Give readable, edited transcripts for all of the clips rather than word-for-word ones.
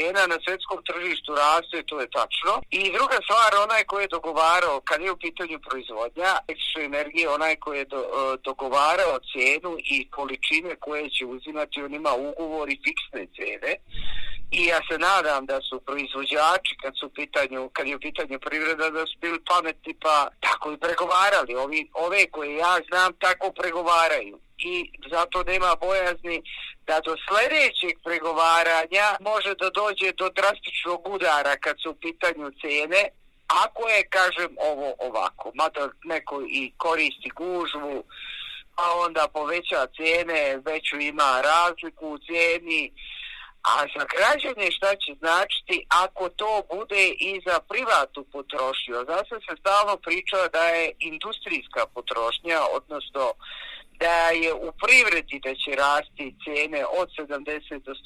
cijena na svjetskom tržištu raste, to je tačno. I druga stvar, onaj koji je dogovarao, kad je u pitanju proizvodnja električne energije, onaj koji je dogovarao cijenu i količine koje će uzimati, on ima ugovor i fiksne cijene. I ja se nadam da su proizvođači, kad je u pitanju privreda, da su bili pametni pa tako i pregovarali. Ove koje ja znam tako pregovaraju. I zato nema bojazni da do sljedećeg pregovaranja može da dođe do drastičnog udara kad su u pitanju cijene, ako je, kažem, ovo ovako. Mada neko i koristi gužvu, a onda poveća cijene, veću ima razliku u cijeni. A za građane šta će značiti ako to bude i za privatnu potrošnju? Zato se stalno priča da je industrijska potrošnja, odnosno da je u privredi da će rasti cijene od 70 do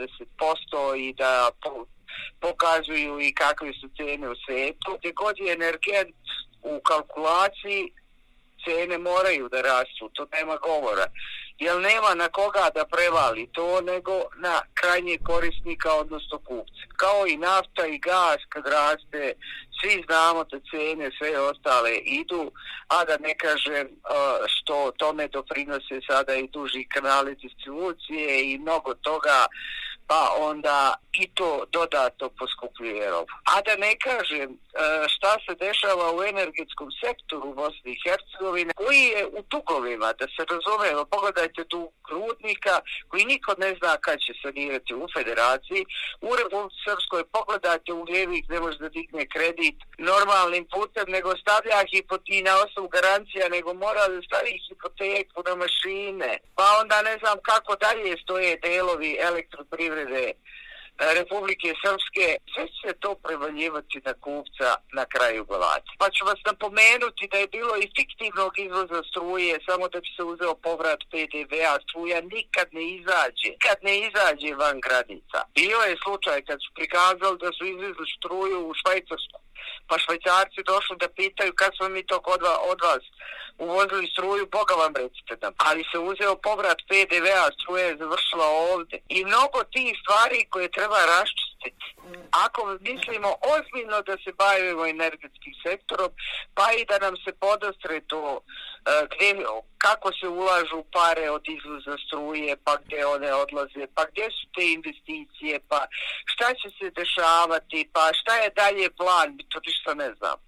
120% i da pokazuju i kakve su cijene u svijetu. Gdje god je energent u kalkulaciji, cijene moraju da rastu, to nema govora. Jer nema na koga da prevali to, nego na krajnjeg korisnika, odnosno kupca. Kao i nafta i gas kad raste, svi znamo da cijene sve ostale idu, a da ne kažem što tome doprinose sada i duži kanali distribucije i mnogo toga, pa onda i to dodatno poskupljuje robu. A da ne kažem šta se dešava u energetskom sektoru Bosne i Hercegovine, koji je u dugovima, da se razumemo, pogledajte tu Rudnika, koji niko ne zna kad će sanirati u Federaciji, u Republici Srpskoj pogledajte u Ugljevik, ne može da digne kredit normalnim putem, nego stavlja i na osnovu garancija, nego mora da stavi hipoteku na mašine, pa onda ne znam kako dalje stoje delovi elektroprivrede Republike Srpske, sve će se to prevaljivati na kupca na kraju glave. Pa ću vas napomenuti da je bilo i fiktivnog izvoza struje, samo da bi se uzeo povrat PDV-a, struja nikad ne izađe van granica. Bio je slučaj kad su prikazali da su izvezli struju u Švajcarsku, pa Švajcarci došli da pitaju kad smo mi to od vas uvozili struju, Boga vam recite nam. Ali se uzeo povrat PDV-a, struja je završila ovdje. I mnogo tih stvari koje treba raščistiti. Ako mislimo ozbiljno da se bavimo energetskim sektorom, pa i da nam se podastre to kako se ulažu pare od izvoza struje, pa gdje one odlaze, pa gdje su te investicije, pa šta će se dešavati, pa šta je dalje plan, to ništa ne znam.